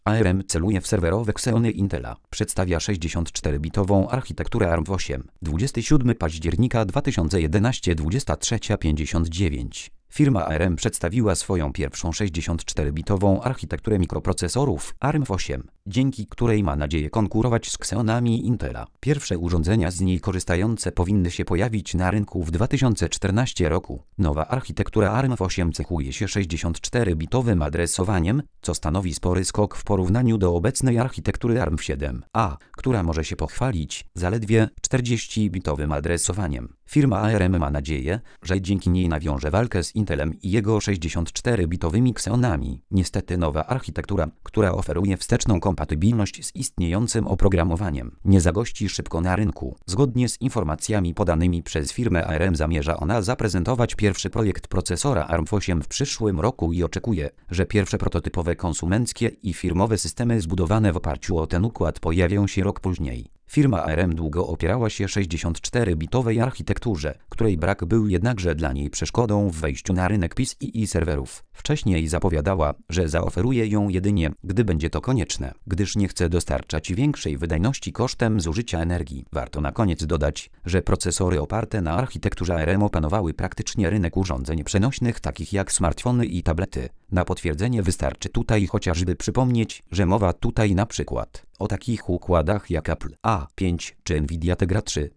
ARM celuje w serwerowe Xeony Intela. Przedstawia 64-bitową architekturę ARM8. 27 października 2011, 23:59. Firma ARM przedstawiła swoją pierwszą 64-bitową architekturę mikroprocesorów ARM8, dzięki której ma nadzieję konkurować z Xeonami Intela. Pierwsze urządzenia z niej korzystające powinny się pojawić na rynku w 2014 roku. Nowa architektura ARM8 cechuje się 64-bitowym adresowaniem, co stanowi spory skok w porównaniu do obecnej architektury ARM7A, która może się pochwalić zaledwie 40-bitowym adresowaniem. Firma ARM ma nadzieję, że dzięki niej nawiąże walkę z Intelem i jego 64-bitowymi Xeonami. Niestety nowa architektura, która oferuje wsteczną kompatybilność z istniejącym oprogramowaniem, nie zagości szybko na rynku. Zgodnie z informacjami podanymi przez firmę ARM zamierza ona zaprezentować pierwszy projekt procesora ARM8 w przyszłym roku i oczekuje, że pierwsze prototypowe konsumenckie i firmowe systemy zbudowane w oparciu o ten układ pojawią się rok później. Firma ARM długo opierała się 64-bitowej architekturze, której brak był jednakże dla niej przeszkodą w wejściu na rynek PC i serwerów. Wcześniej zapowiadała, że zaoferuje ją jedynie, gdy będzie to konieczne, gdyż nie chce dostarczać większej wydajności kosztem zużycia energii. Warto na koniec dodać, że procesory oparte na architekturze ARM opanowały praktycznie rynek urządzeń przenośnych takich jak smartfony i tablety. Na potwierdzenie wystarczy tutaj chociażby przypomnieć, że mowa tutaj na przykład o takich układach jak Apple A5 czy Nvidia Tegra 3.